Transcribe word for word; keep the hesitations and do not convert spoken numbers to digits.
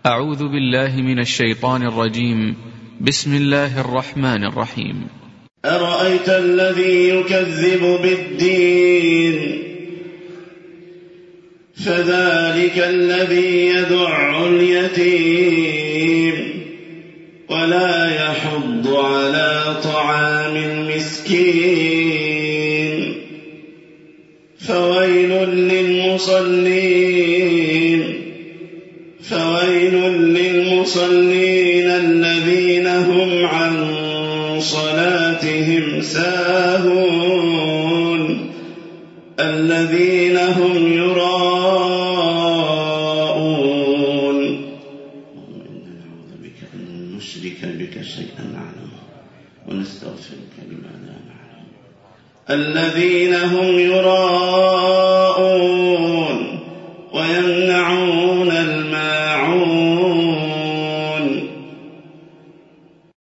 أعوذ بالله من الشيطان الرجيم. بسم الله الرحمن الرحيم. أرأيت الذي يكذب بالدين فذلك الذي يدع اليتيم ولا يحض على طعام المسكين فويل للمصلين فويل للمصلين الذين هم عن صلاتهم ساهون الذين هم يراءون. إنا نعوذ بك أن نشرك بك شيئا نعلمه ونستغفرك لما لا نعلم. الذين هم يراءون ويمنعون